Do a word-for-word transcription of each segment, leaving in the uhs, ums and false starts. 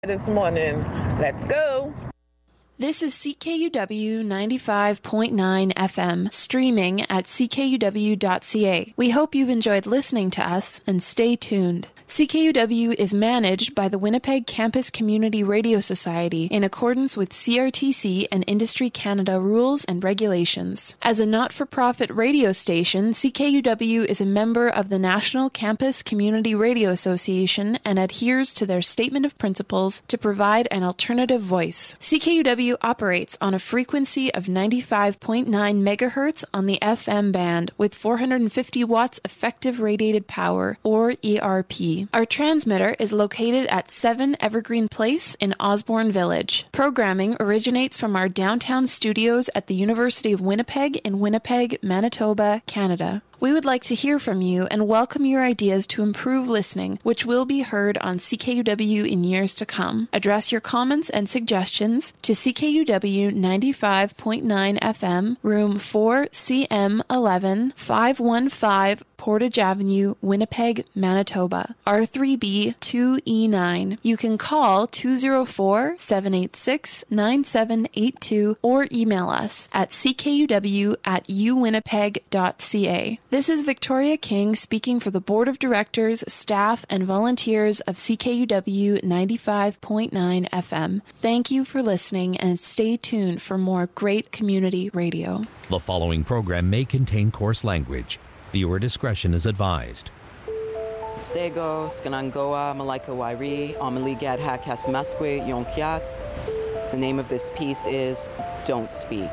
This morning. Let's go. This is C K U W ninety-five point nine F M, streaming at c k u w dot c a. We hope you've enjoyed listening to us, and stay tuned. C K U W is managed by the Winnipeg Campus Community Radio Society in accordance with C R T C and Industry Canada rules and regulations. As a not-for-profit radio station, C K U W is a member of the National Campus Community Radio Association and adheres to their statement of principles to provide an alternative voice. C K U W operates on a frequency of ninety-five point nine megahertz on the F M band with four hundred fifty watts effective radiated power, or E R P. Our transmitter is located at seven Evergreen Place in Osborne Village. Programming originates from our downtown studios at the University of Winnipeg in Winnipeg, Manitoba, Canada. We would like to hear from you and welcome your ideas to improve listening, which will be heard on C K U W in years to come. Address your comments and suggestions to C K U W ninety-five point nine F M, room four C M eleven, five one five Portage Avenue, Winnipeg, Manitoba, R three B two E nine. You can call two oh four, seven eight six, nine seven eight two or email us at c k u w at u winnipeg dot c a. This is Victoria King speaking for the Board of Directors, staff, and volunteers of C K U W ninety-five point nine F M. Thank you for listening and stay tuned for more great community radio. The following program may contain coarse language. Viewer discretion is advised. Sego, Skanangoa, Malaika Wairi, Amaligad Hakas Masque, Yonkiats. The name of this piece is Don't Speak.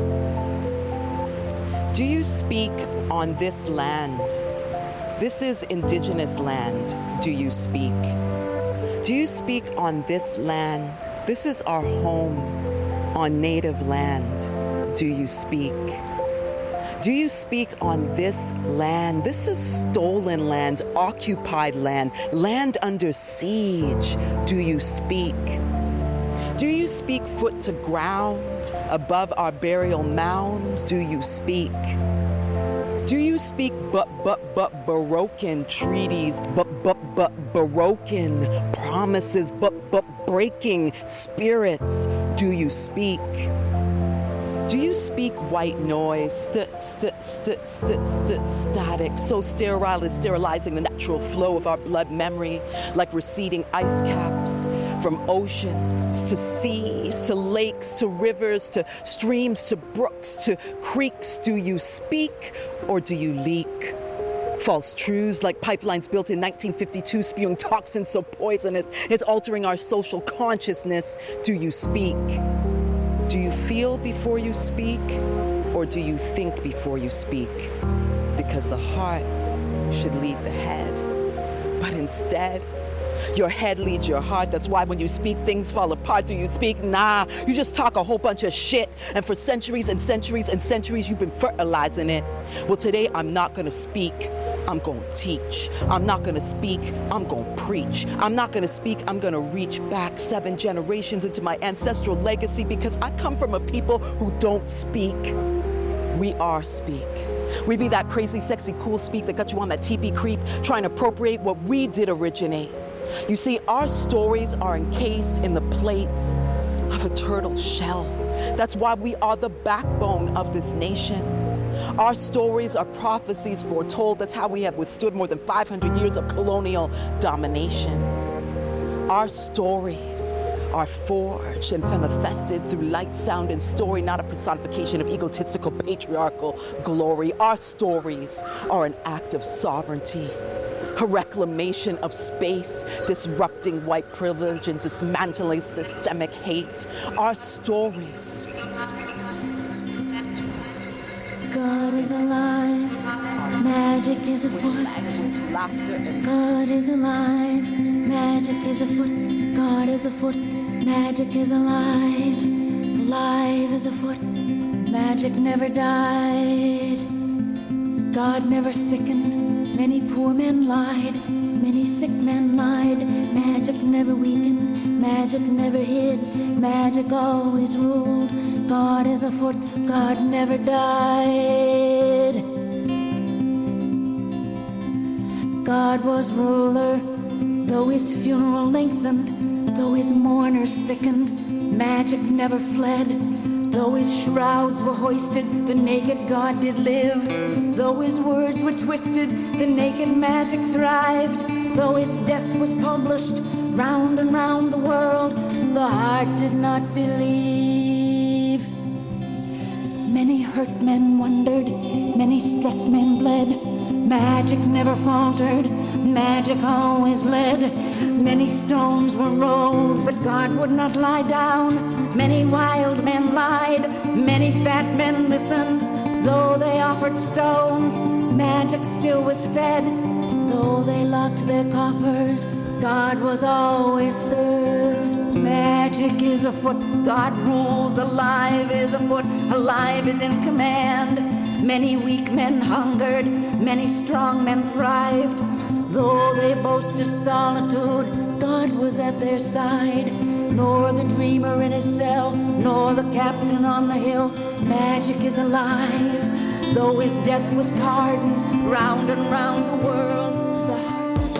Do you speak on this land? This is indigenous land. Do you speak? Do you speak on this land? This is our home on native land. Do you speak? Do you speak on this land? This is stolen land, occupied land, land under siege. Do you speak? Do you speak foot to ground above our burial mounds? Do you speak? Do you speak but, but, but broken treaties, but, but, but broken promises, but, but breaking spirits? Do you speak? Do you speak white noise, st, st, st, st, st, static, so sterile it's sterilizing the natural flow of our blood memory, like receding ice caps from oceans to seas, to lakes, to rivers, to streams, to brooks, to creeks? Do you speak or do you leak? False truths like pipelines built in nineteen fifty-two spewing toxins so poisonous it's altering our social consciousness. Do you speak? Do you feel before you speak, or do you think before you speak? Because the heart should lead the head, but instead, your head leads your heart. That's why when you speak, things fall apart. Do you speak? Nah, you just talk a whole bunch of shit, and for centuries and centuries and centuries, you've been fertilizing it. Well, today, I'm not gonna speak. I'm going to teach. I'm not going to speak. I'm going to preach. I'm not going to speak. I'm going to reach back seven generations into my ancestral legacy because I come from a people who don't speak. We are speak. We be that crazy, sexy, cool speak that got you on that T V creep trying to appropriate what we did originate. You see, our stories are encased in the plates of a turtle shell. That's why we are the backbone of this nation. Our stories are prophecies foretold. That's how we have withstood more than five hundred years of colonial domination. Our stories are forged and manifested through light, sound, and story, not a personification of egotistical patriarchal glory. Our stories are an act of sovereignty, a reclamation of space, disrupting white privilege and dismantling systemic hate. Our stories. God is alive, magic is afoot. God is alive, magic is afoot. God is afoot, magic is alive. Alive is afoot, magic never died. God never sickened, many poor men lied. Many sick men lied, magic never weakened, magic never hid, magic always ruled. God is afoot, God never died. God was ruler, though his funeral lengthened. Though his mourners thickened, magic never fled. Though his shrouds were hoisted, the naked god did live. Though his words were twisted, the naked magic thrived. Though his death was published round and round the world, the heart did not believe. Many hurt men wondered, many struck men bled. Magic never faltered, magic always led. Many stones were rolled, but God would not lie down. Many wild men lied, many fat men listened. Though they offered stones, magic still was fed. Though they locked their coffers, God was always served. Magic is afoot, God rules, alive is afoot, alive is in command. Many weak men hungered, many strong men thrived. Though they boasted solitude, God was at their side. Nor the dreamer in his cell, nor the captain on the hill, magic is alive. Though his death was pardoned, round and round the world, the heart...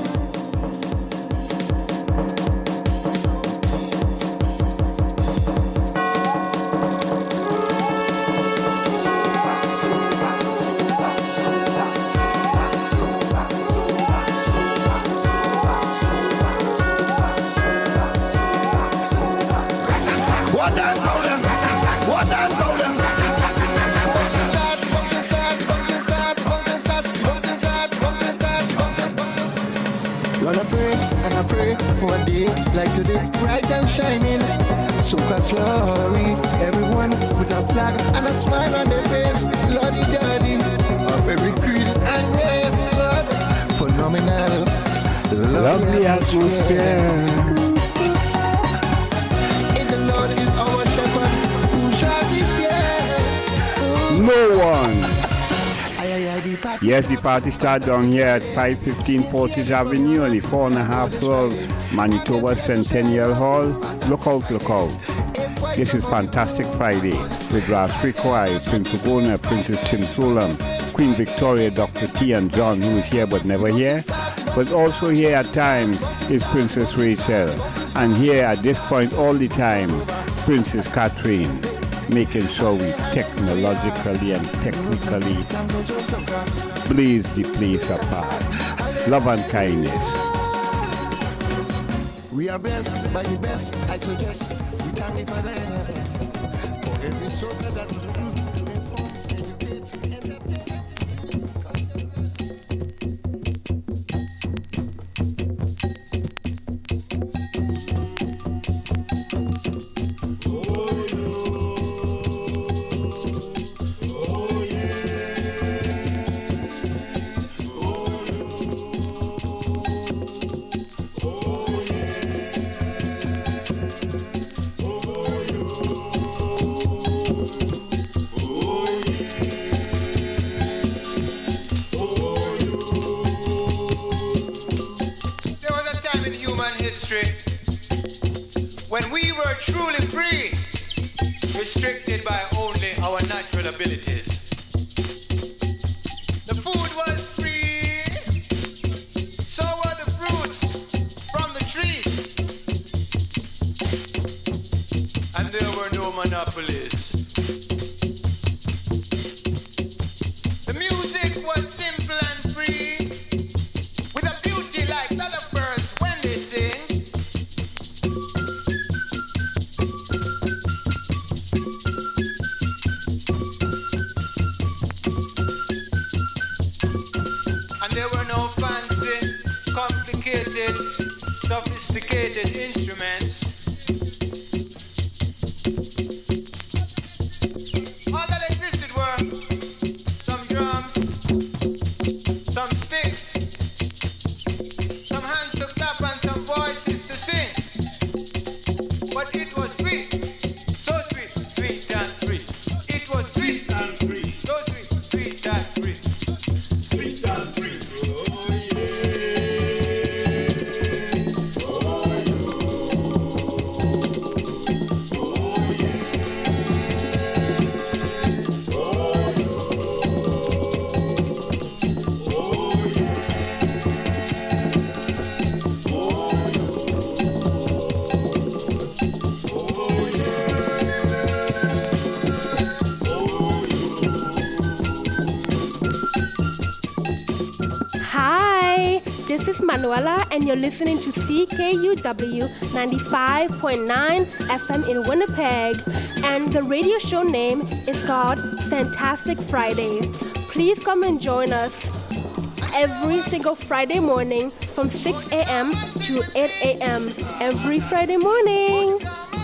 For a day like today, bright and shining, soca glory. Everyone with a flag and a smile on their face. Lordy daddy, of every creed and race, Lord. Phenomenal, lovely atmosphere. In the Lord is our shepherd, who shall be feared? No one. Yes, the party started down here at five fifteen Portage Avenue on the four and a half floor Manitoba Centennial Hall. Look out, look out. This is Fantastic Friday with Ras Frequai, Prince Ogona, Princess Tim Solam, Queen Victoria, Doctor T and John, who is here but never here. But also here at times is Princess Rachel. And here at this point all the time, Princess Catherine, making sure we technologically and technically blaze the place apart. Love and kindness. We are blessed by the best, I suggest. We thank you for that. For every soca that was written to inform, educate, entertain. When we were truly free, restricted by only our natural abilities. The food was free, so were the fruits from the trees, and there were no monopolies. The music was simple and free, with a beauty like other birds when they sing. Sophisticated instruments. All that existed were some drums, some sticks, some hands to clap and some voices to sing. But it was sweet, so sweet, sweet and free. It was sweet and free, so sweet, sweet and free. Sweet and free. Oh yeah. Manuela, and you're listening to C K U W ninety-five point nine F M in Winnipeg, and the radio show name is called Fantastic Friday. Please come and join us every single Friday morning from six a.m. to eight a.m. every Friday morning.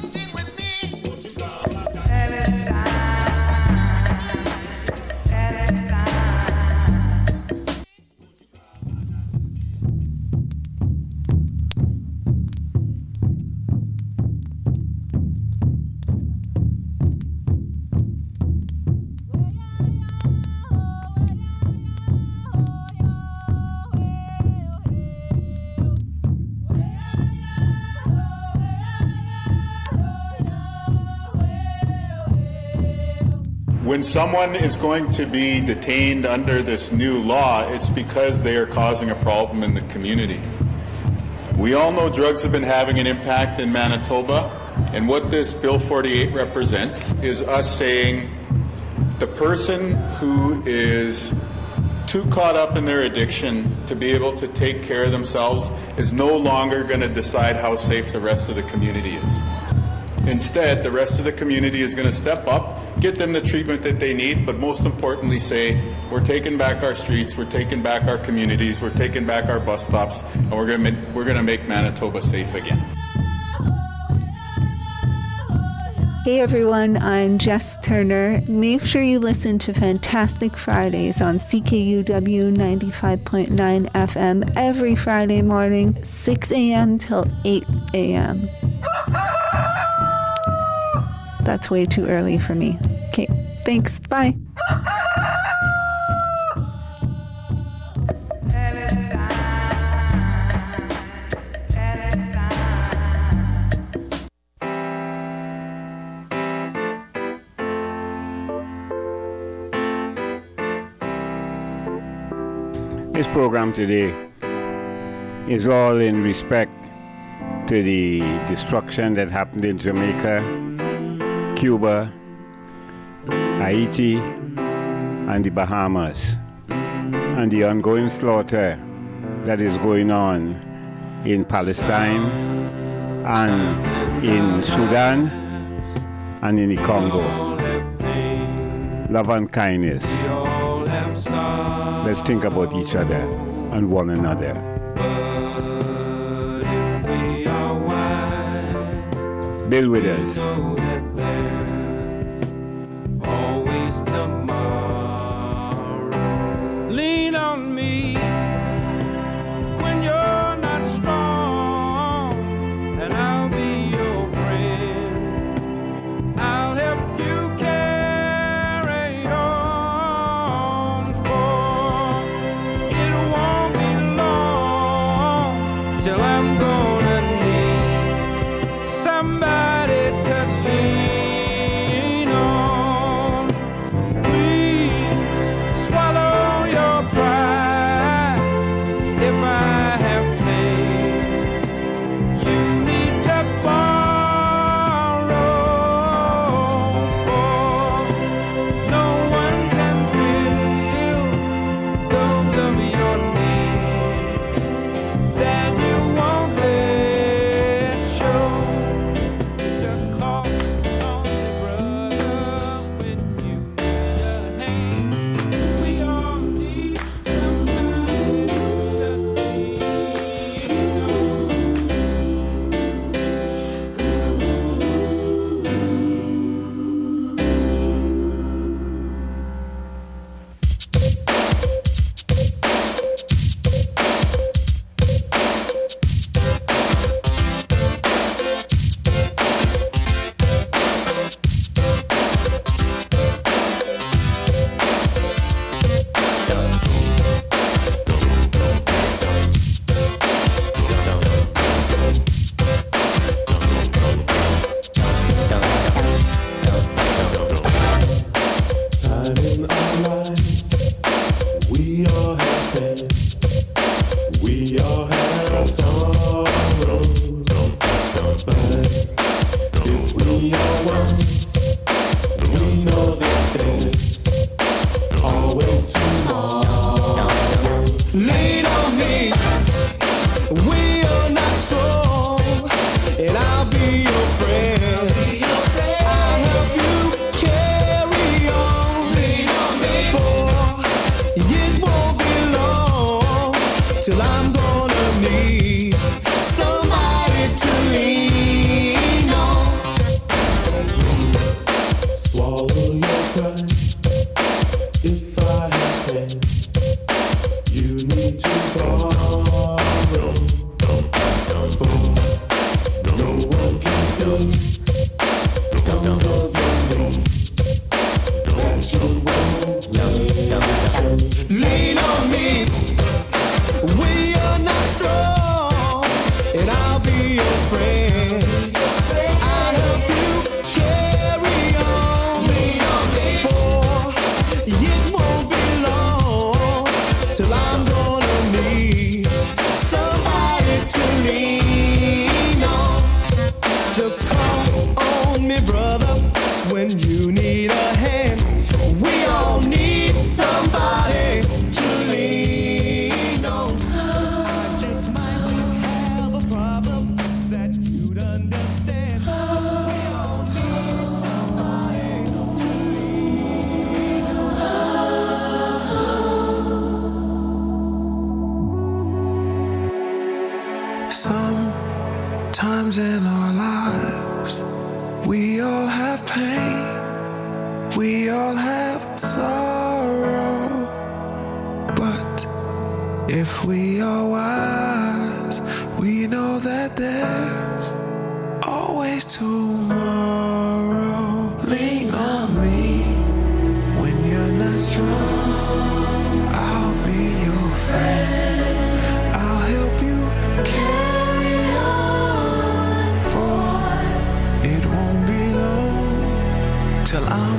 When someone is going to be detained under this new law, it's because they are causing a problem in the community. We all know drugs have been having an impact in Manitoba, and what this Bill forty-eight represents is us saying the person who is too caught up in their addiction to be able to take care of themselves is no longer going to decide how safe the rest of the community is. Instead, the rest of the community is going to step up, get them the treatment that they need, but most importantly say, we're taking back our streets, we're taking back our communities, we're taking back our bus stops, and we're going to make, we're going to make Manitoba safe again. Hey everyone, I'm Jess Turner. Make sure you listen to Fantastic Fridays on C K U W ninety-five point nine F M every Friday morning, six a.m. till eight a.m. That's way too early for me. Okay, thanks. Bye. This program today is all in respect to the destruction that happened in Jamaica, Cuba, Haiti, and the Bahamas, and the ongoing slaughter that is going on in Palestine and in Sudan and in the Congo. Love and kindness. Let's think about each other and one another. Build with us. Lean on me when you're not strong, and I'll be your friend. I'll help you carry on, for it won't be long till I'm gonna need somebody to lean on. Please swallow your pride if I have failed. You need to borrow, for no one can fill those of your needs that you won't let show. Lean on me when you're not strong, and I'll be your friend. I'll help you carry on. Lean on me, for it won't be long till I'm gonna need somebody to lean on. Just call on me, brother, when you need a hand. We all need somebody to lean on. I just might have a problem that you'd understand. We all need somebody to lean on. Sometimes in our lives, we all have pain. We all have sorrow, but if we are wise, we know that there's always tomorrow. Lean on me when you're not strong. I'll be your friend. I'll help you carry on, for it won't be long till I'm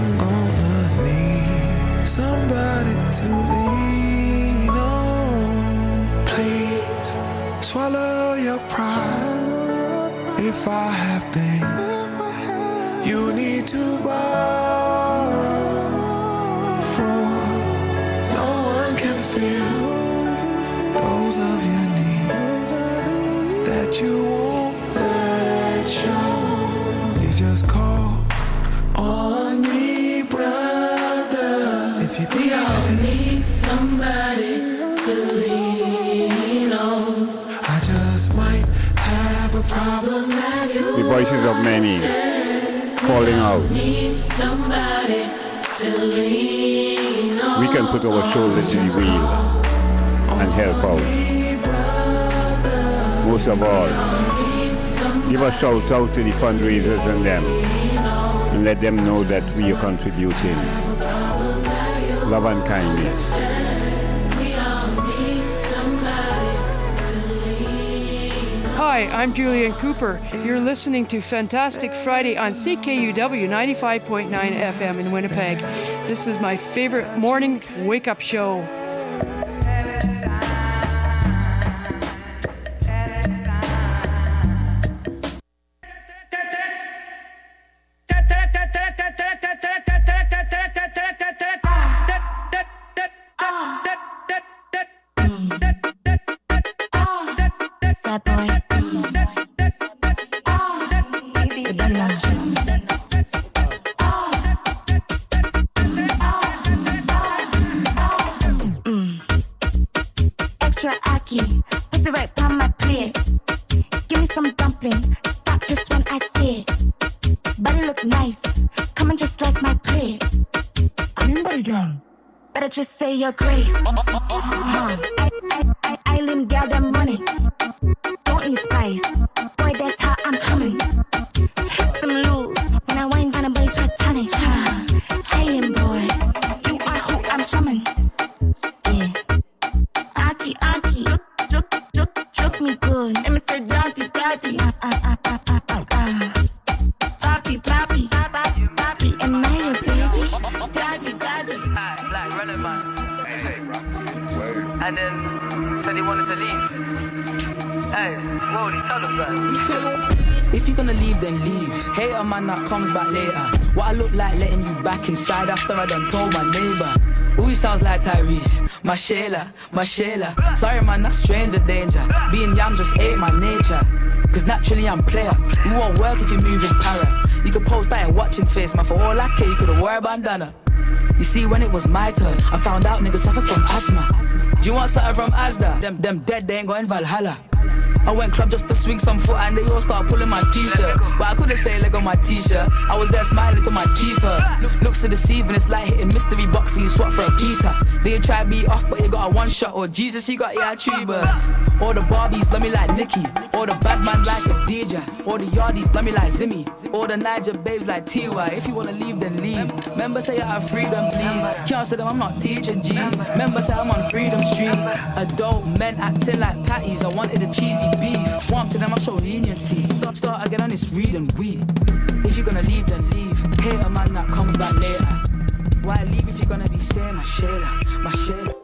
somebody to lean on. Please swallow your pride. If I have things you need to borrow, for no one can feel those of your needs that you won't let show. You just call on me, brother. We all need somebody to lean on. I just might have a problem that you The voices of many calling out. Need somebody to lean on. We can put our shoulder to the wheel and help out. Most of all, give a shout out to the fundraisers and them, and let them know that we are contributing. Love and kindness. Hi, I'm Julian Cooper. You're listening to Fantastic Friday on C K U W ninety-five point nine F M in Winnipeg. This is my favorite morning wake-up show. Just say your grace. Huh. I, I, I, Island gal them money. Don't need spice. Boy, that's how I'm coming. Hips them loose. When I wine, find a boy platonic. Huh. Hey, boy. You are who I'm summoned. Yeah. Aki, Aki. Joke, joke, joke, joke me good. And Mister Daddy, Daddy. Ah, ah, ah, ah, ah, ah, ah. Papi, Papi. Papi, Papi. Am I your baby? Daddy, Daddy. Like running man. And then said he wanted to leave. Hey, whoa, he told us that. If you're gonna leave, then leave. Hate a man that comes back later. What I look like letting you back inside after I done told my neighbor. Ooh, he sounds like Tyrese. My Shayla, my Shayla. Sorry man, that's stranger danger. Being yam just ain't my nature. Cause naturally I'm player. You won't work if you're moving para. You could post that and watching face, man. For all I care, you could've wore a bandana. You see, when it was my turn, I found out niggas suffer from asthma. Do you want something from Asda? Them, them dead, they ain't going Valhalla. I went club just to swing some foot and they all start pulling my t-shirt. But I couldn't say leg on my t-shirt. I was there smiling till my teeth hurt. Looks, looks to deceiving, it's like hitting mystery box and you swap for a Peter. They try to be off but you got a one shot. Or Jesus, he got yeah tree burst. All the Barbies love me like Nicki. All the bad man like a D J. All the yardies love me like Zimmy. All the Niger babes like T Y. If you wanna leave, then leave. Members say I have freedom, please. Can't say them I'm not teaching G. Members say I'm on Freedom Street. Adult men acting like patties. I wanted the cheesy beef. Warm to them, I show leniency. Start, start again on this reading weed. If you're gonna leave, then leave. Hate a man that comes back later. Why leave if you're gonna be saying my Shayla, my Shayla?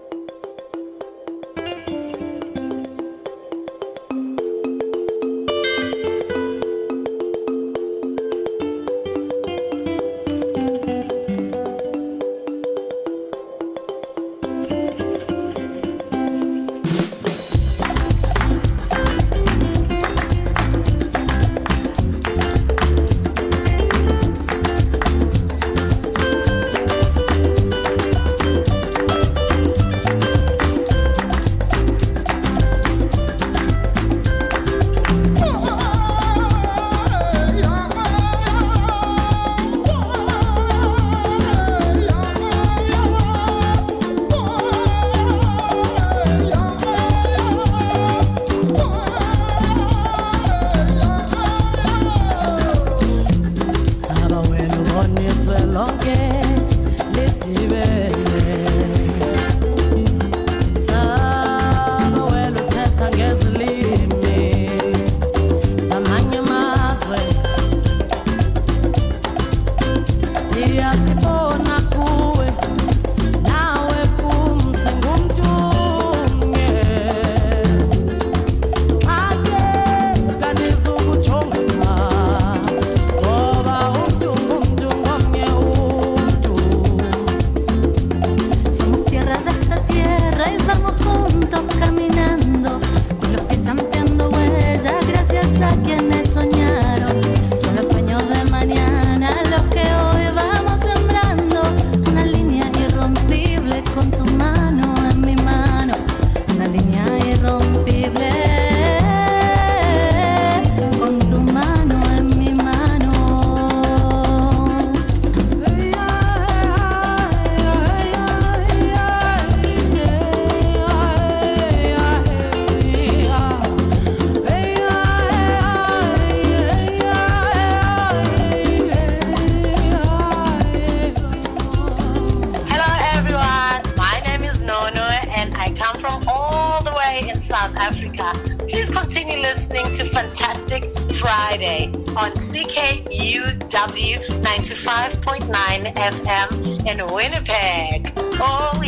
On C K U W ninety-five point nine F M in Winnipeg. Oh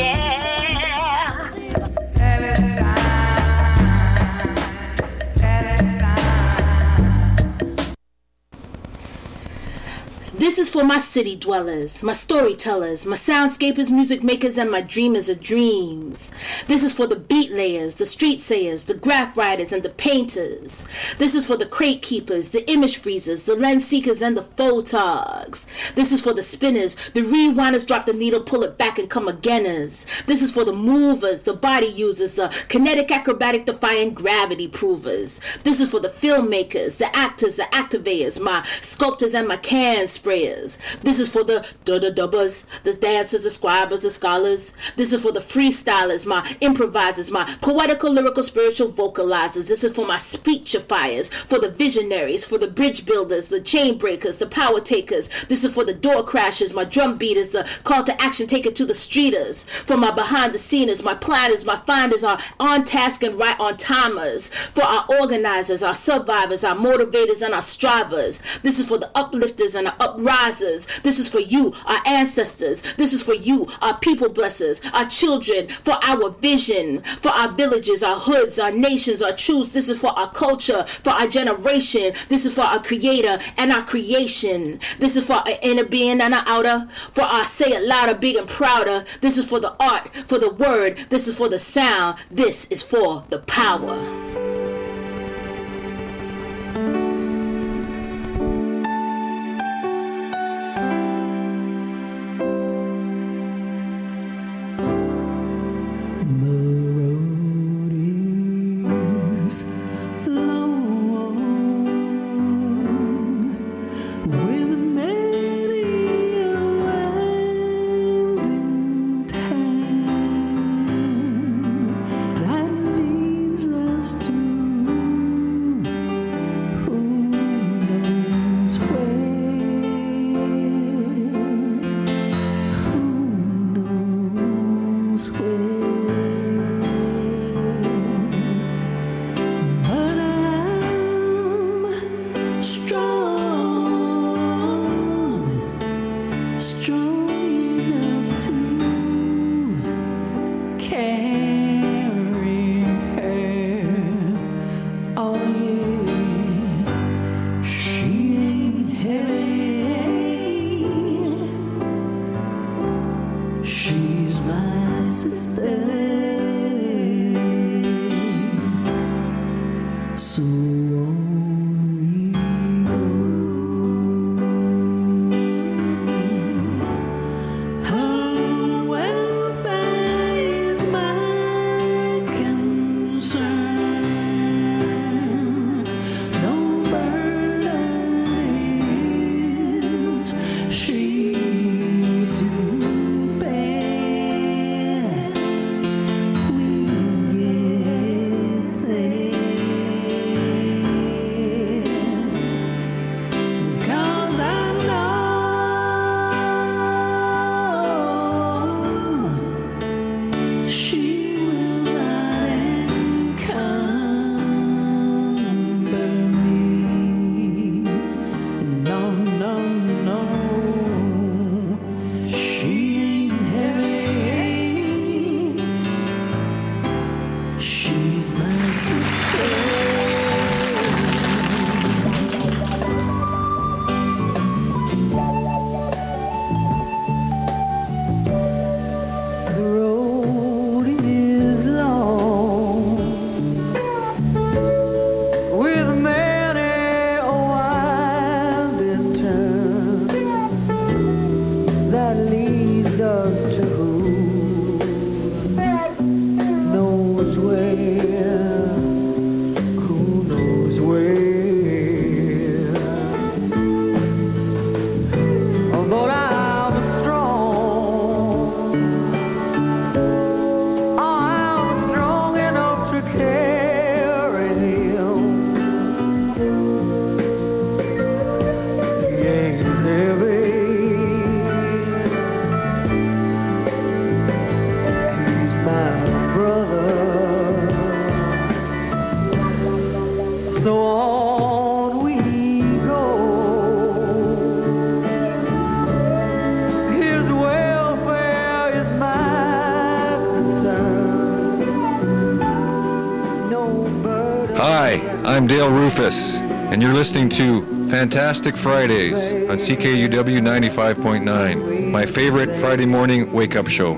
yeah. This is for my city dwellers, my storytellers, my soundscapers, music makers, and my dreamers of dreams. This is for the beat layers, the street sayers, the graph writers, and the painters. This is for the crate keepers, the image freezers, the lens seekers, and the photogs. This is for the spinners, the rewinders, drop the needle, pull it back, and come againers. This is for the movers, the body users, the kinetic acrobatic defying gravity provers. This is for the filmmakers, the actors, the activators, my sculptors, and my can sprayers. This is for the da-da-dubbers, the dancers, the scribers, the scholars. This is for the freestylers, my improvisers, my poetical, lyrical, spiritual vocalizers. This is for my speechifiers, for the visionaries, for the bridge builders, the chain breakers, the power takers. This is for the door crashers, my drum beaters, the call to action taker to the streeters. For my behind the sceners, my planners, my finders, our on task and right on timers. For our organizers, our survivors, our motivators, and our strivers. This is for the uplifters and our uprisers. This is for you, our ancestors. This is for you, our people blessers, our children, for our vision, for our villages, our hoods, our nations, our truths. This is for our culture, for our generation. This is for our creator and our creation. This is for our inner being and our outer, for our say it louder, big and prouder. This is for the art, for the word. This is for the sound. This is for the power. I'm Dale Rufus, and you're listening to Fantastic Fridays on C K U W ninety-five point nine, my favorite Friday morning wake-up show.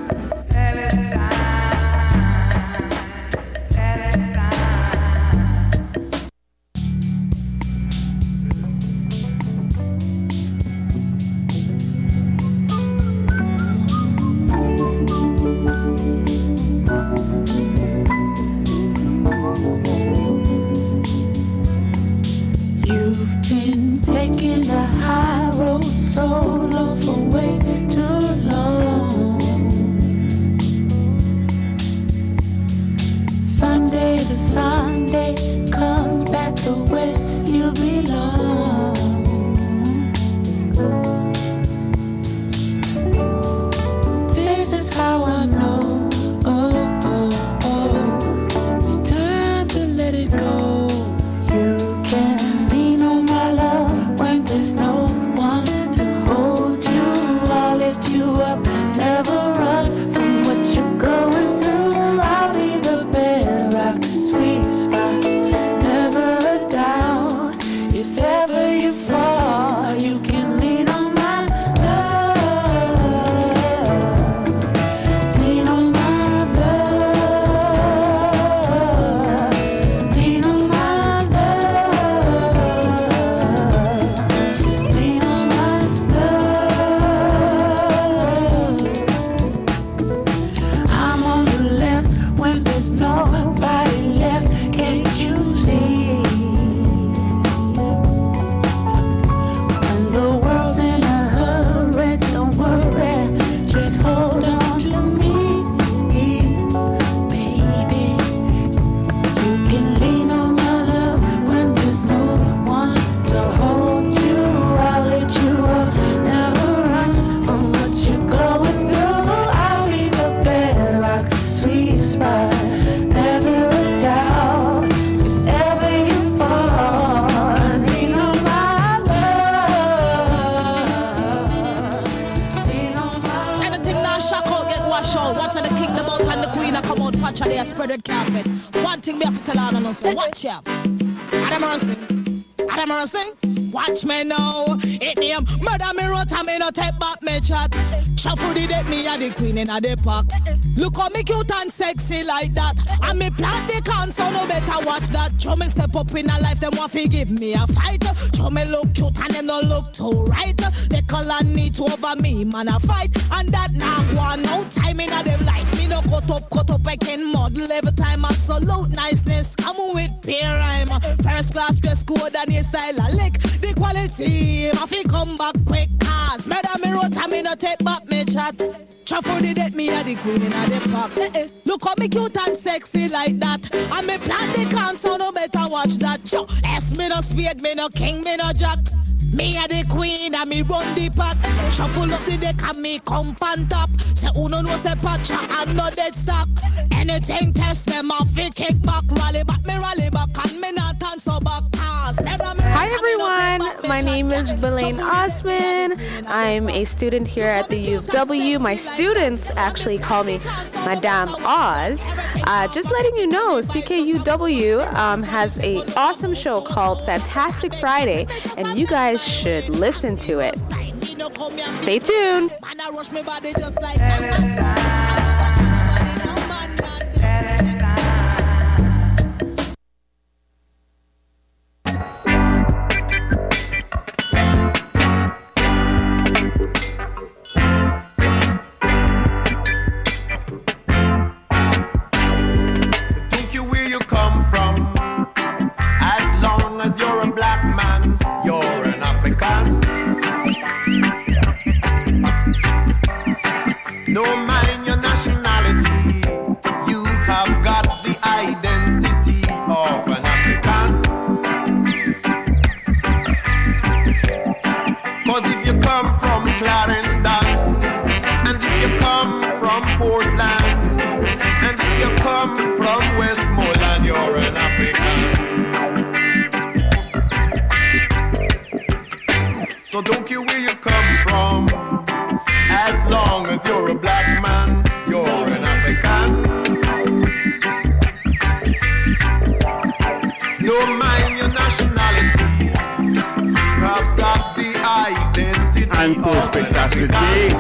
So watch out. Adam Mercy. Adam Mercy. Watch me now. It name murder me wrote and me no take back me chat. Shuffle the deck me a the queen in a the park. Look how me cute and sexy like that. And me plant the can so no better watch that. Show me step up in a life them want to give me a fight. Show me look cute and them no look too right. They color need to over me man a fight. And that now one no time in a them life. Me no cut up cut up I can model every time. Absolute niceness come with peer rhyme. First class dress code and your style a lick. The quality I fi come back quick cause murder me wrote and me no take back me chat. Shuffle the deck me a the queen in a the park. Eh, eh. Look how me cute and sexy like that. And me plant the can so no better watch that. Cho, S me no spade, me no king, me no jack. Me a the queen and me run the pack. Shuffle up the deck and me come on top. Say uno no say patcha and no dead stock. Anything test them off, we kick back. Rally back, me rally back and me not turn so back. Hi everyone, my name is Belaine Osman. I'm a student here at the U of W. My students actually call me Madame Oz. Uh, just letting you know, C K U W um, has an awesome show called Fantastic Friday, and you guys should listen to it. Stay tuned. So don't care where you come from, as long as you're a black man, you're an African. No and perspicacity.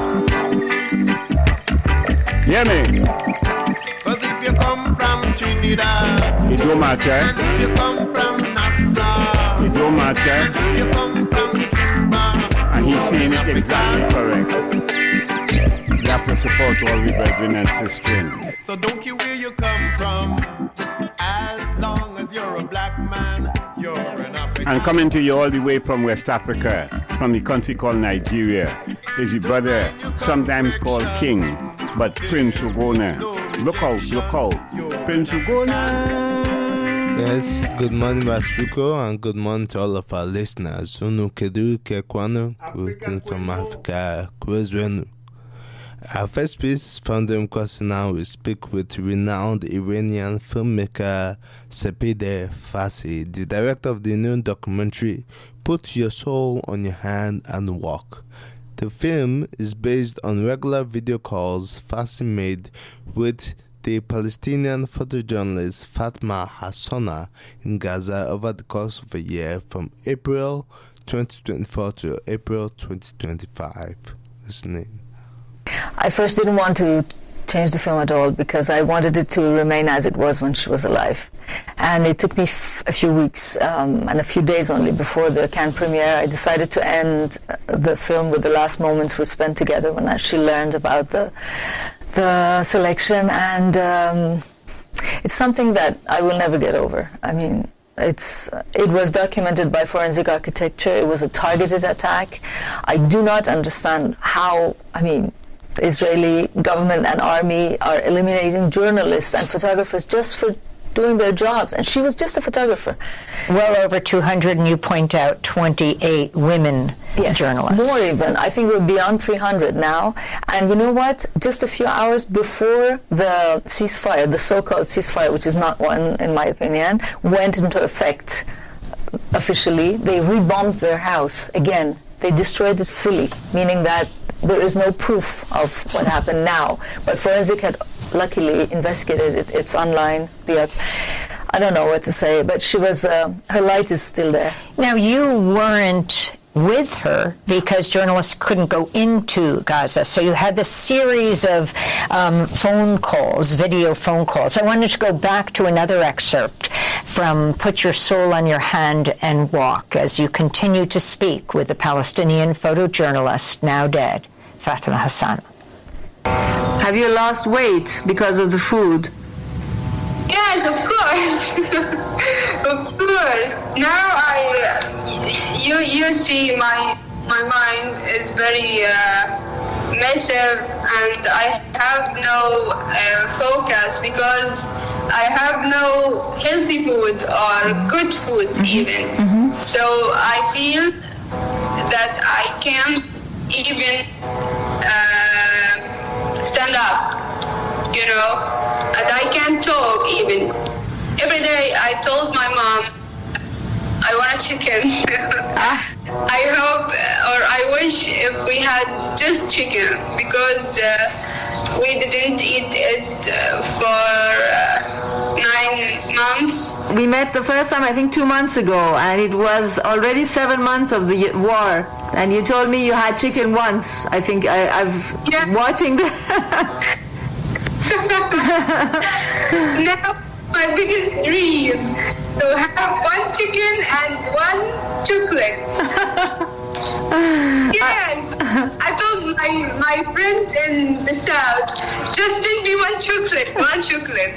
Hear me? Cause if you come from Trinidad, it don't matter. And if you come from Nassau, it don't matter. And if you come from Cuba, and he's saying it exactly correct. You have to support all the brethren and sisters. So don't care where you come from, as long as you're a black man, you're an African. And coming to you all the way from West Africa, from the country called Nigeria, is the brother sometimes called King, but Prince Ugona. Look out, look out. Prince Ugona. Yes, good morning, Basuko, and good morning to all of our listeners. Unu kedu kekwano, greetings from Africa, kwezwenu. Our first piece from the Mkwasi now we speak with renowned Iranian filmmaker Sepideh Fassi, the director of the new documentary Put Your Soul on Your Hand and Walk. The film is based on regular video calls Fassi made with the Palestinian photojournalist Fatma Hassona in Gaza over the course of a year from April twenty twenty-four to April twenty twenty-five. Listening. I first didn't want to change the film at all because I wanted it to remain as it was when she was alive. And it took me f- a few weeks um, and a few days only before the Cannes premiere. I decided to end the film with the last moments we spent together when I, she learned about the the selection. And um, it's something that I will never get over. I mean, It's, it was documented by forensic architecture. It was a targeted attack. I do not understand how, I mean, the Israeli government and army are eliminating journalists and photographers just for doing their jobs. And she was just a photographer. Well over two hundred, and you point out twenty-eight women yes, journalists. More even. I think we're beyond three hundred now. And you know what? Just a few hours before the ceasefire, the so-called ceasefire, which is not one in my opinion, went into effect officially, they rebombed their house again. They destroyed it fully, meaning that there is no proof of what happened now. But forensic had luckily investigated it. It's online. The, I don't know what to say, but she was, uh, her light is still there. Now, you weren't with her because journalists couldn't go into Gaza, so you had this series of um, phone calls, video phone calls. I wanted to go back to another excerpt from Put Your Soul on Your Hand and Walk as you continue to speak with the Palestinian photojournalist, now dead, Fatma Hassona. Have you lost weight because of the food? Yes, of course. Of course. Now I, you you see my my mind is very uh, massive, and I have no uh, focus because I have no healthy food or good food mm-hmm. even. Mm-hmm. So I feel that I can't even uh, stand up, you know, and I can't talk even. Every day I told my mom, I want a chicken. I hope or I wish if we had just chicken because uh, we didn't eat it uh, for uh, nine months. We met the first time I think two months ago, and it was already seven months of the war. And you told me you had chicken once. I think I, I've yeah. watching the now my biggest dream to have one chicken and one chocolate. Yes, I told my my friends in the south, just send me one chocolate, one chocolate.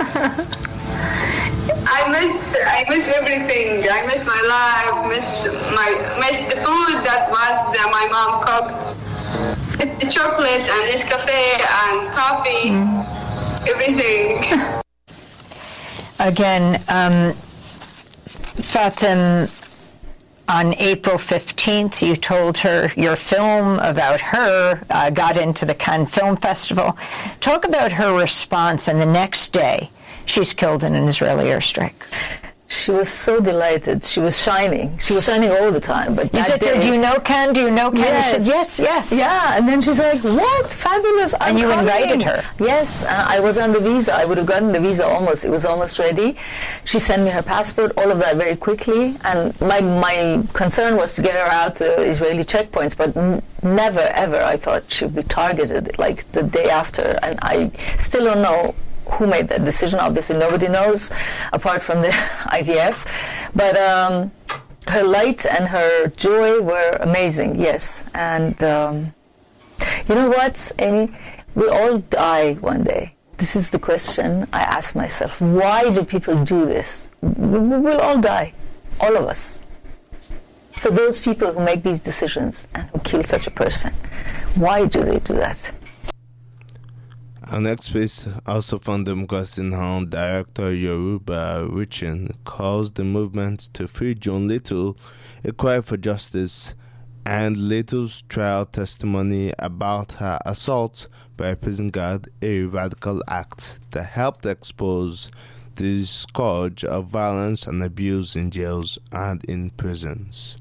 I miss I miss everything. I miss my life. Miss my miss the food that was uh, my mom cooked. The chocolate and Nescafe and coffee, mm. everything. Again, um, Fatim, on April fifteenth, you told her your film about her uh, got into the Cannes Film Festival. Talk about her response, and the next day, she's killed in an Israeli airstrike. She was so delighted. She was shining. She was shining all the time. But you said, day, do you know Cannes? Do you know Cannes? Yes. She said, yes, yes. Yeah, and then she's like, what? Fabulous. I'm and you coming. invited her. Yes, uh, I was on the visa. I would have gotten the visa almost. It was almost ready. She sent me her passport, all of that very quickly. And my my concern was to get her out the Israeli checkpoints. But never, ever I thought she'd be targeted like the day after. And I still don't know who made that decision. Obviously, nobody knows apart from the I D F. But um, her light and her joy were amazing, yes. And um, you know what, Amy? We all die one day. This is the question I ask myself. Why do people do this? We will all die, all of us. So those people who make these decisions and who kill such a person, why do they do that? Our next piece, also from the Mgosi Nhon, director Yoruba Richin, calls the movement to free Joan Little a cry for justice, and Little's trial testimony about her assault by a prison guard a radical act that helped expose the scourge of violence and abuse in jails and in prisons.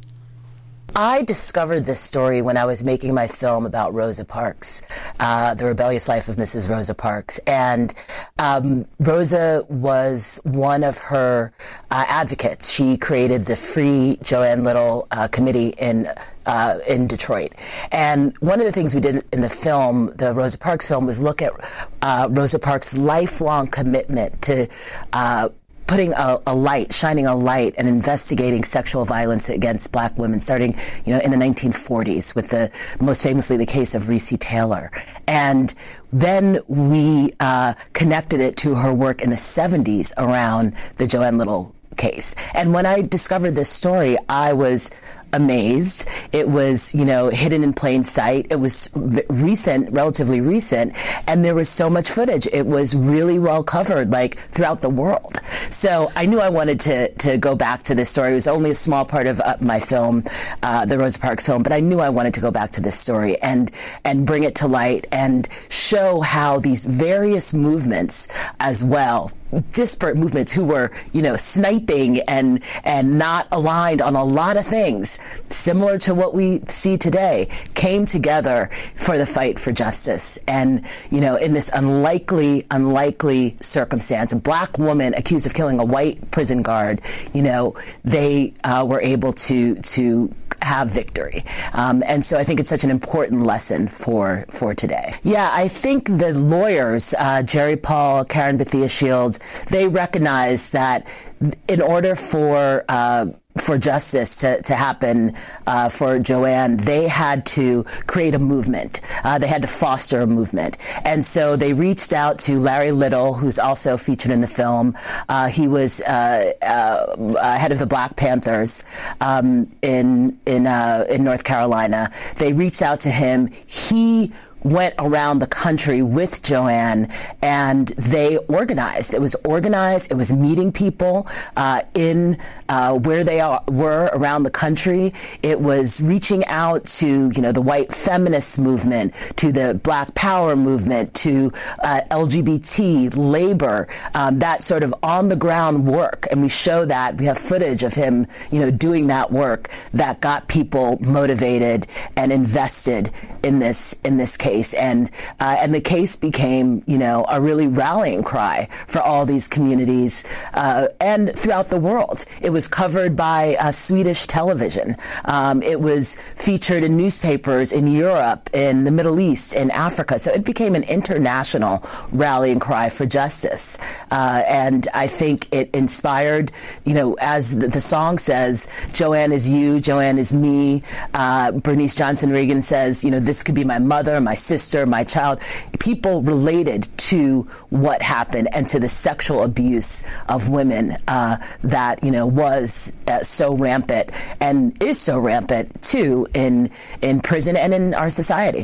I discovered this story when I was making my film about Rosa Parks, uh, The Rebellious Life of Missus Rosa Parks. And um, Rosa was one of her uh, advocates. She created the Free Joanne Little uh, committee in uh, in Detroit. And one of the things we did in the film, the Rosa Parks film, was look at uh, Rosa Parks' lifelong commitment to uh, putting a, a light, shining a light, and investigating sexual violence against black women, starting, you know, in the nineteen forties with the most famously the case of Recy Taylor. And then we uh, connected it to her work in the seventies around the Joanne Little case. And when I discovered this story, I was amazed. It was, you know, hidden in plain sight. It was recent, relatively recent, and there was so much footage. It was really well covered, like, throughout the world. So I knew I wanted to to go back to this story. It was only a small part of uh, my film, uh, the Rosa Parks film, but I knew I wanted to go back to this story and and bring it to light and show how these various movements as well, disparate movements who were, you know, sniping and and not aligned on a lot of things, similar to what we see today, came together for the fight for justice. And, you know, in this unlikely, unlikely circumstance, a black woman accused of killing a white prison guard, you know, they uh, were able to to have victory. Um, and so I think it's such an important lesson for, for today. Yeah, I think the lawyers, uh, Jerry Paul, Karen Bethia Shields, they recognize that in order for uh, for justice to, to happen uh, for Joanne, they had to create a movement. Uh, they had to foster a movement. And so they reached out to Larry Little, who's also featured in the film. Uh, he was uh, uh, head of the Black Panthers um, in in uh, in North Carolina. They reached out to him. He went around the country with Joanne, and they organized. It was organized. It was meeting people uh, in uh, where they are, were around the country. It was reaching out to, you know, the white feminist movement, to the Black Power movement, to uh, L G B T, labor, um, that sort of on-the-ground work. And we show that. We have footage of him, you know, doing that work that got people motivated and invested in this in this case. And uh, and the case became, you know, a really rallying cry for all these communities uh, and throughout the world. It was covered by uh, Swedish television. Um, it was featured in newspapers in Europe, in the Middle East, in Africa. So it became an international rallying cry for justice. Uh, and I think it inspired, you know, as the, the song says, Joanne is you, Joanne is me. Uh, Bernice Johnson Reagan says, you know, this could be my mother, my sister, my child. People related to what happened and to the sexual abuse of women uh, that, you know, was uh, so rampant and is so rampant too in in prison and in our society.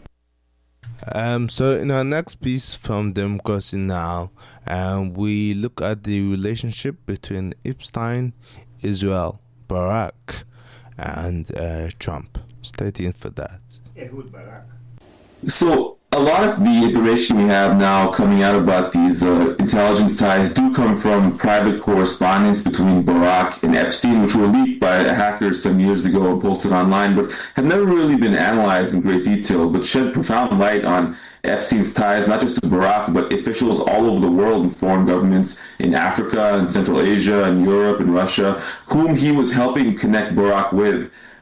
Um, so in our next piece from Democracy Now!, um, we look at the relationship between Epstein, Israel, Barack, and uh, Trump. Stay tuned for that. Ehud Barak. So a lot of the information we have now coming out about these uh, intelligence ties do come from private correspondence between Barack and Epstein, which were leaked by hackers some years ago and posted online, but have never really been analyzed in great detail, but shed profound light on Epstein's ties, not just to Barack, but officials all over the world and foreign governments in Africa and Central Asia and Europe and Russia, whom he was helping connect Barack with.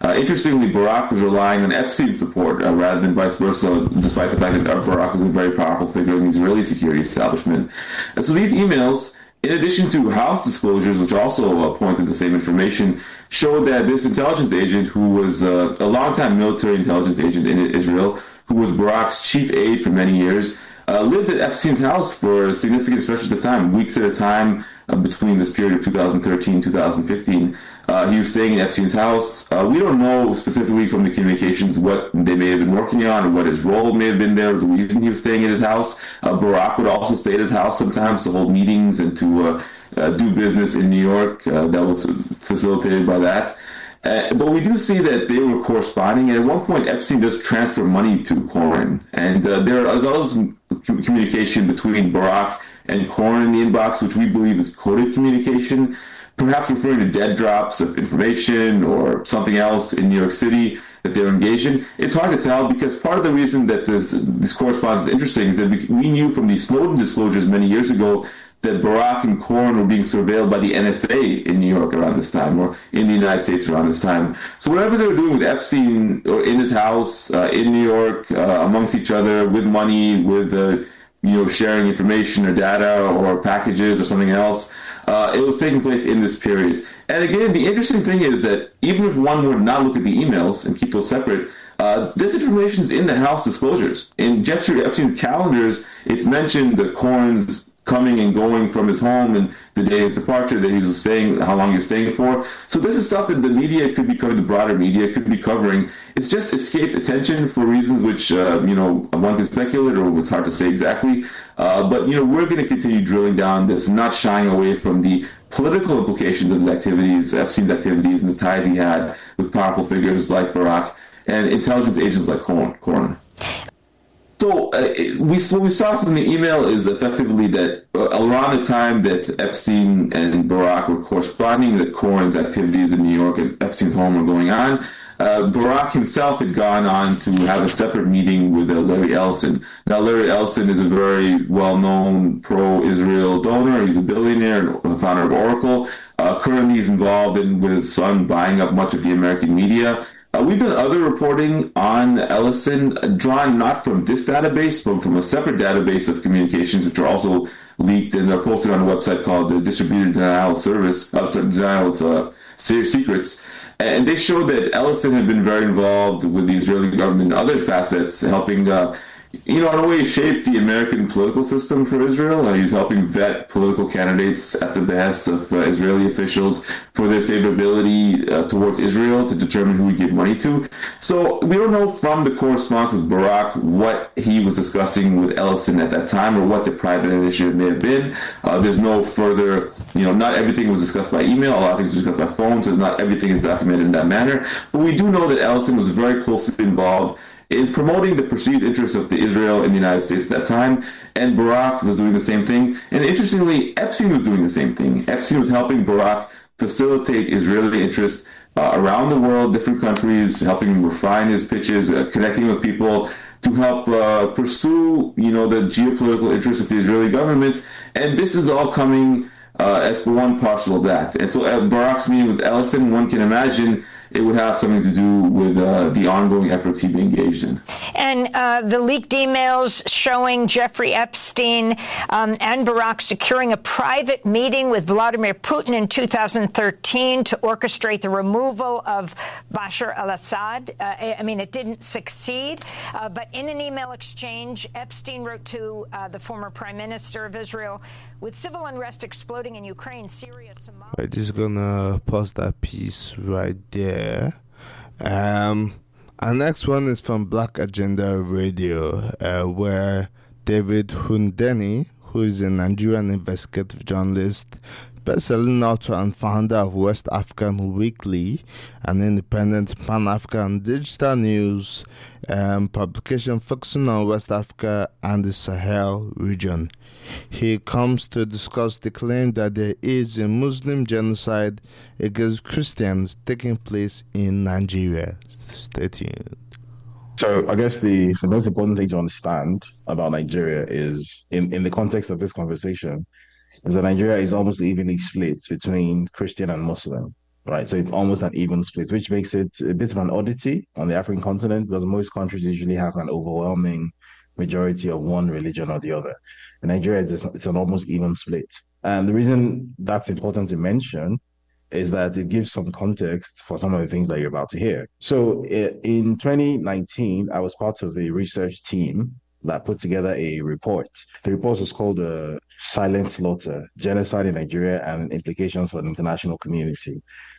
Uh, interestingly, Barack was relying on Epstein's support uh, rather than vice versa, despite the fact that Barack was a very powerful figure in the Israeli security establishment. And so these emails, in addition to House disclosures, which also uh, point to the same information, showed that this intelligence agent, who was uh, a longtime military intelligence agent in Israel, who was Barack's chief aide for many years, uh, lived at Epstein's house for significant stretches of time, weeks at a time, uh, between this period of two thousand thirteen and two thousand fifteen. Uh, he was staying in Epstein's house. Uh, we don't know specifically from the communications what they may have been working on or what his role may have been there, or the reason he was staying at his house. Uh, Barack would also stay at his house sometimes to hold meetings and to uh, uh, do business in New York. Uh, that was facilitated by that. Uh, but we do see that they were corresponding, and at one point Epstein does transfer money to Coren. And uh, there is also communication between Barack and Coren in the inbox, which we believe is coded communication, perhaps referring to dead drops of information or something else in New York City that they're engaged in. It's hard to tell, because part of the reason that this, this correspondence is interesting is that we, we knew from the Snowden disclosures many years ago that Barack and Coren were being surveilled by the N S A in New York around this time, or in the United States around this time. So whatever they were doing with Epstein, or in his house, uh, in New York, uh, amongst each other, with money, with uh, you know, sharing information or data or packages or something else, uh, it was taking place in this period. And again, the interesting thing is that even if one would not look at the emails and keep those separate, uh, this information is in the House disclosures. In Jeffrey Epstein's calendars, it's mentioned that Coren's coming and going from his home and the day of his departure, that he was staying, how long he was staying for. So this is stuff that the media could be covering, the broader media could be covering. It's just escaped attention for reasons which, uh, you know, one can speculate, or it's hard to say exactly. Uh, but, you know, we're going to continue drilling down this, not shying away from the political implications of his activities, Epstein's activities, and the ties he had with powerful figures like Barack and intelligence agents like Coren. So uh, we, what we saw from the email is effectively that uh, around the time that Epstein and Barack were corresponding, that Coren's activities in New York at Epstein's home were going on. Uh, Barack himself had gone on to have a separate meeting with uh, Larry Ellison. Now, Larry Ellison is a very well-known pro-Israel donor. He's a billionaire, founder of Oracle. Uh, currently, he's involved in, with his son, buying up much of the American media. Uh, we've done other reporting on Ellison, uh, drawn not from this database, but from a separate database of communications, which are also leaked and are posted on a website called the Distributed Denial of Service, uh, Denial of uh, Secrets. And they show that Ellison had been very involved with the Israeli government and other facets, helping, uh, you know, in a way, shape the American political system for Israel. Uh, he was helping vet political candidates at the behest of uh, Israeli officials for their favorability uh, towards Israel to determine who we give money to. So we don't know from the correspondence with Barack what he was discussing with Ellison at that time, or what the private initiative may have been. Uh, there's no further, you know, not everything was discussed by email. A lot of things were discussed by phone, so not everything is documented in that manner. But we do know that Ellison was very closely involved in promoting the perceived interests of the Israel and the United States at that time, and Barack was doing the same thing. And interestingly, Epstein was doing the same thing. Epstein was helping Barack facilitate Israeli interests uh, around the world, different countries, helping him refine his pitches, uh, connecting with people to help uh, pursue, you know, the geopolitical interests of the Israeli government. And this is all coming uh, as one parcel of that. And so at Barack's meeting with Ellison, one can imagine it would have something to do with uh, the ongoing efforts he'd be engaged in. And uh, the leaked emails showing Jeffrey Epstein um, and Barack securing a private meeting with Vladimir Putin in two thousand thirteen to orchestrate the removal of Bashar al-Assad. Uh, I mean, it didn't succeed. Uh, but in an email exchange, Epstein wrote to uh, the former prime minister of Israel, with civil unrest exploding in Ukraine, Syria, Somalia. I'm just going to pause that piece right there. Um, our next one is from Black Agenda Radio, uh, where David Hundeni, who is a Nigerian investigative journalist, best-selling author and founder of West African Weekly, an independent Pan-African digital news um, publication focusing on West Africa and the Sahel region. He comes to discuss the claim that there is a Muslim genocide against Christians taking place in Nigeria. Stay tuned. So I guess the, the most important thing to understand about Nigeria is, in, in the context of this conversation, is that Nigeria is almost evenly split between Christian and Muslim. right? So it's almost an even split, which makes it a bit of an oddity on the African continent because most countries usually have an overwhelming majority of one religion or the other. In Nigeria, it's, it's an almost even split. And the reason that's important to mention is that it gives some context for some of the things that you're about to hear. So in twenty nineteen, I was part of a research team that put together a report. The report was called uh, Silent Slaughter, Genocide in Nigeria and Implications for the International Community.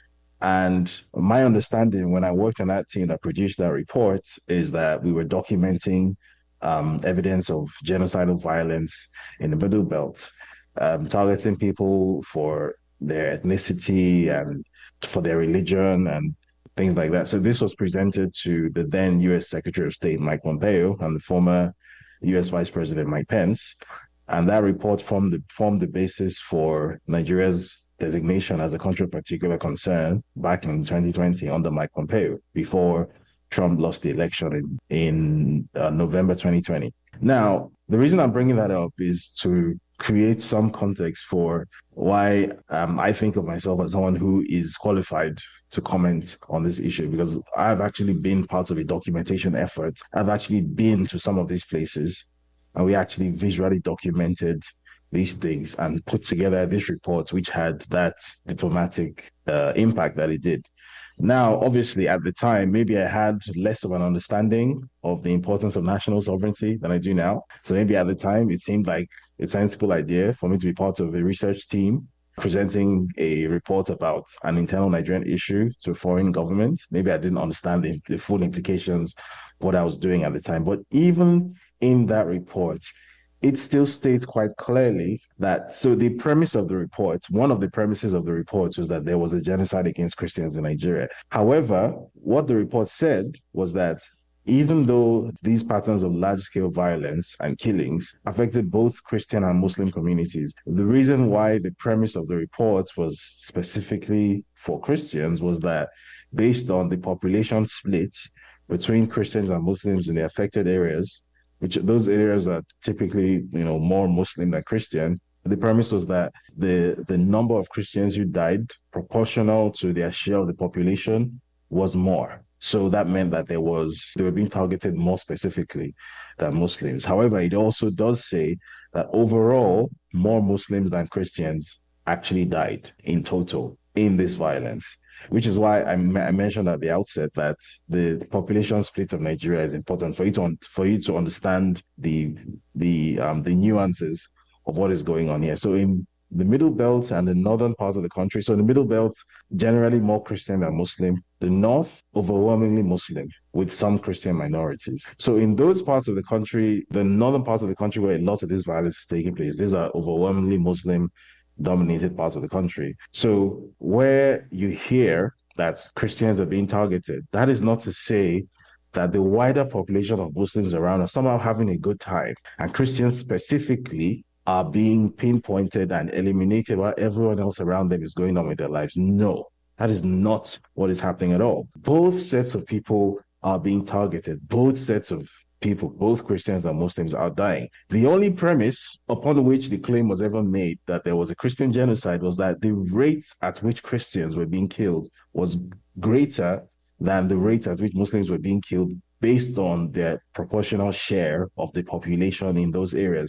And my understanding when I worked on that team that produced that report is that we were documenting um, evidence of genocidal violence in the Middle Belt, um, targeting people for their ethnicity and for their religion and things like that. So this was presented to the then U S Secretary of State, Mike Pompeo, and the former U S Vice President, Mike Pence. And that report formed the, formed the basis for Nigeria's designation as a country of particular concern back in twenty twenty under Mike Pompeo, before Trump lost the election in, in uh, November twenty twenty. Now, the reason I'm bringing that up is to create some context for why um, I think of myself as someone who is qualified to comment on this issue, because I've actually been part of a documentation effort. I've actually been to some of these places, and we actually visually documented these things and put together this report, which had that diplomatic uh, impact that it did. Now, obviously, at the time, maybe I had less of an understanding of the importance of national sovereignty than I do now. So maybe at the time, it seemed like a sensible idea for me to be part of a research team presenting a report about an internal Nigerian issue to a foreign government. Maybe I didn't understand the, the full implications of what I was doing at the time. But even in that report, it still states quite clearly that, so the premise of the report, one of the premises of the report was that there was a genocide against Christians in Nigeria. However, what the report said was that even though these patterns of large-scale violence and killings affected both Christian and Muslim communities, the reason why the premise of the report was specifically for Christians was that based on the population split between Christians and Muslims in the affected areas, which those areas are typically, you know, more Muslim than Christian, the premise was that the, the number of Christians who died proportional to their share of the population was more. So that meant that there was, they were being targeted more specifically than Muslims. However, it also does say that overall, more Muslims than Christians actually died in total in this violence, which is why I, I mentioned at the outset that the population split of Nigeria is important for you to for you to understand the the um, the nuances of what is going on here. So in the Middle Belt and the northern part of the country, so in the Middle Belt, generally more Christian than Muslim. The North, overwhelmingly Muslim, with some Christian minorities. So in those parts of the country, the northern parts of the country where a lot of this violence is taking place, these are overwhelmingly Muslim dominated parts of the country. So where you hear that Christians are being targeted, that is not to say that the wider population of Muslims around are somehow having a good time, and Christians specifically are being pinpointed and eliminated while everyone else around them is going on with their lives. No, that is not what is happening at all. Both sets of people are being targeted. Both sets of people, both Christians and Muslims, are dying. The only premise upon which the claim was ever made that there was a Christian genocide was that the rate at which Christians were being killed was greater than the rate at which Muslims were being killed based on their proportional share of the population in those areas.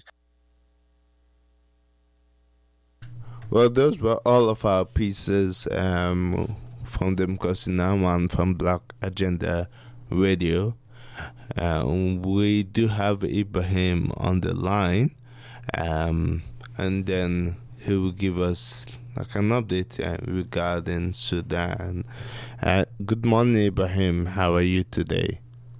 Well, those were all of our pieces um, from the Mkosi Naman from Black Agenda Radio. Uh, we do have Ibrahim on the line, um, and then he will give us like an update uh, regarding Sudan. Uh, good morning, Ibrahim. How are you today?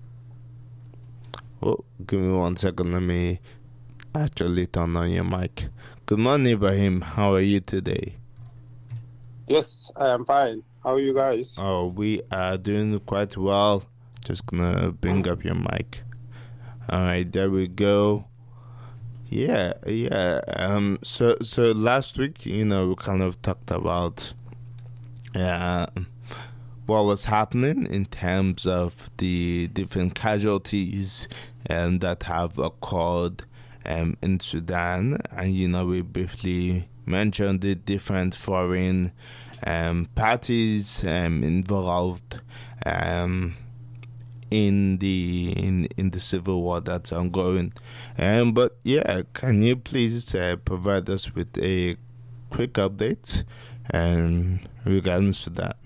Oh, give me one second. Let me actually turn on your mic. Good morning, Ibrahim. How are you today? Yes, I am fine. How are you guys? Oh, we are doing quite well. Just gonna bring up your mic. All right, there we go. Yeah, yeah. Um. So, so last week, you know, we kind of talked about uh, what was happening in terms of the different casualties and that have occurred um, in Sudan, and you know, we briefly mentioned the different foreign um, parties um, involved um, in the in in the civil war that's ongoing. Um, but yeah, can you please uh, provide us with a quick update um, regarding to that?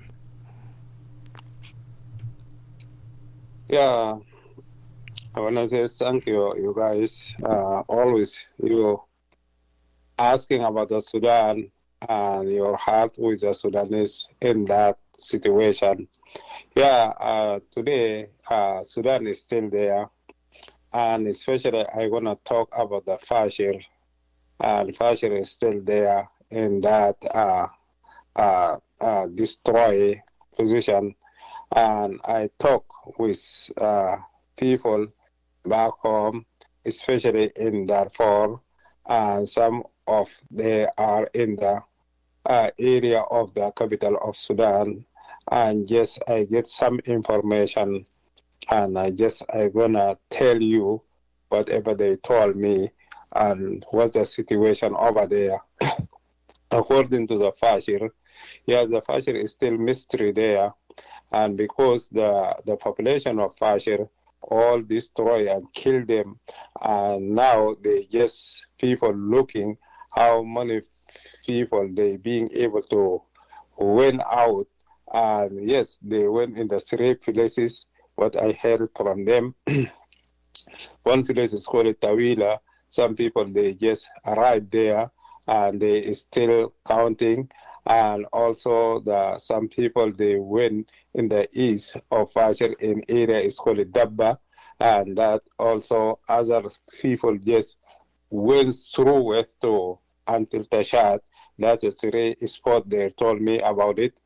Yeah, I want to say thank you, you guys. Uh, always you asking about the Sudan and your heart with the Sudanese in that situation. Yeah, uh, today uh, Sudan is still there, and especially I want to talk about the Fashir, and Fashir is still there in that uh, uh, uh, destroy position. And I talk with uh, people back home, especially in Darfur, and some of they are in the uh, area of the capital of Sudan. And just I get some information, and I just I gonna tell you whatever they told me and what's the situation over there. According to the Fashir, yeah, the Fashir is still mystery there. And because the, the population of Fashir all destroy and kill them, and now they just people looking how many people they being able to win out. And yes, they went in the three places, what I heard from them. One place is called Tawila. Some people, they just arrived there and they still counting. And also the some people they went in the east of Fashir in area is called Dabba, and that also other people just went through it to until Tashat. That's a three spot they told me about it.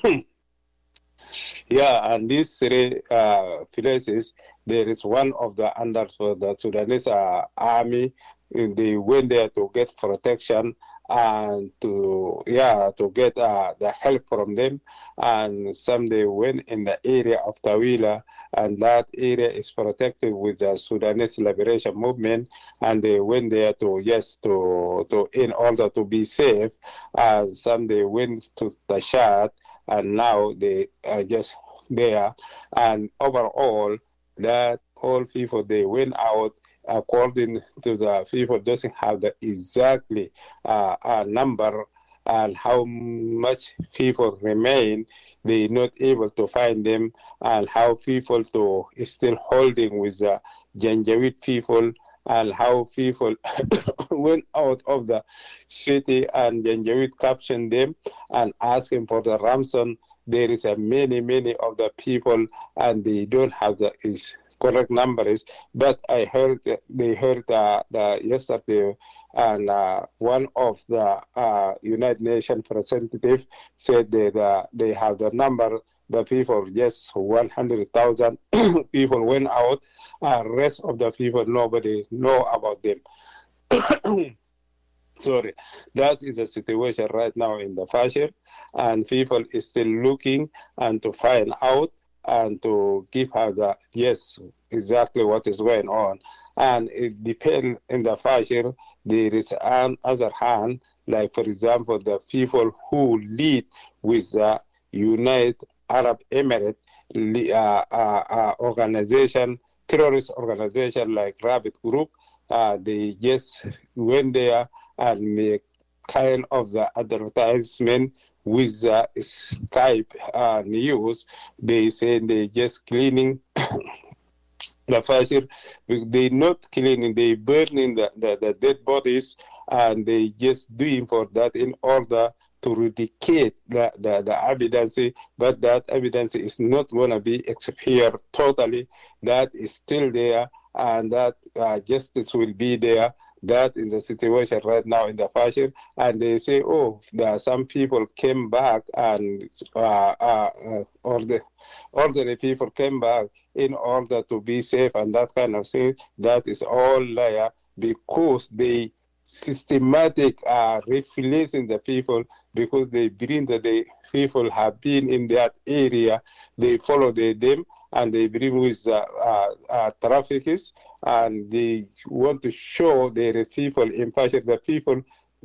Yeah, and these three uh, places, there is one of the under so the Sudanese uh, army. They went there to get protection and to yeah to get uh, the help from them. And some they went in the area of Tawila, and that area is protected with the Sudanese Liberation Movement. And they went there to yes to to in order to be safe. And some they went to Tashat, and now they are just there. And overall, that all people they went out. According to the people, doesn't have the exactly uh, uh, number and how much people remain. They not able to find them, and how people to still holding with the Janjaweed people, and how people went out of the city and Janjaweed captured them and asking for the ransom. There is a many many of the people, and they don't have the is. correct numbers, but I heard they heard uh, the yesterday, and uh, one of the uh, United Nations representative said that uh, they have the number. The people, yes, one hundred thousand people went out. Uh, rest of the people, nobody know about them. Sorry, that is the situation right now in the Fashir, and people is still looking and to find out and to give her the yes exactly what is going on. And it depends in the Fashir. There is an other hand, like for example the people who lead with the United Arab Emirates uh, uh, uh, organization, terrorist organization like Rabbit Group. Uh, they just went there and make kind of the advertisement with the Skype uh, news. They say they just cleaning the Fashir. They not cleaning, they burning the, the, the dead bodies, and they just doing for that in order to eradicate the, the, the evidence, but that evidence is not going to be expired totally. That is still there, and that uh, justice will be there. That is the situation right now in the Fashir. And they say, oh, there are some people came back and uh, uh, uh, or the ordinary people came back in order to be safe and that kind of thing. That is all liar, because they systematic uh, refilling the people, because they bring that the people have been in that area. They follow the, them and they bring with uh, uh, uh, traffickers, and they want to show the people in Fashir, the people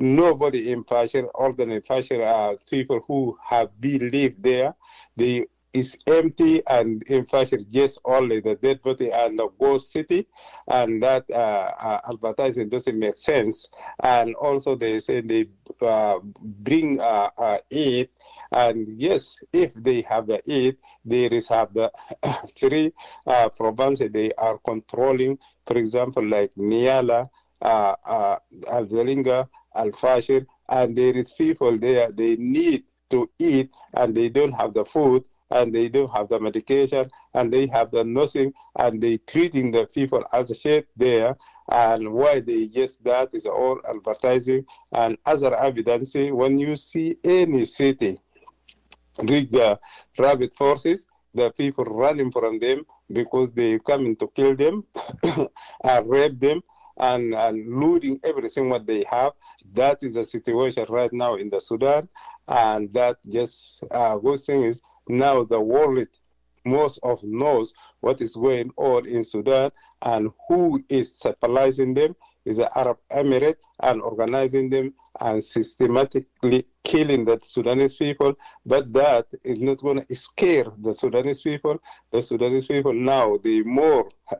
nobody in Fashir, all the Fashir uh, people who have been lived there, they is empty, and in fact just only the dead body and the ghost city, and that uh, uh, advertising doesn't make sense. And also they say they uh, bring uh, uh, aid, and yes, if they have the aid, there is have the three uh, provinces they are controlling, for example, like Niala, uh, uh, Al-Zalinga, Al-Fashir, and there is people there, they need to eat, and they don't have the food, and they don't have the medication, and they have the nursing, and they treating the people as a shit there, and why they just that is all advertising and other evidence. When you see any city reach the private forces, the people running from them because they coming to kill them and rape them and, and looting everything what they have. That is the situation right now in the Sudan, and that just uh, good thing is now the world most of knows what is going on in Sudan, and who is stabilizing them is the Arab Emirates, and organizing them and systematically killing the Sudanese people. But that is not going to scare the Sudanese people. The Sudanese people now, they more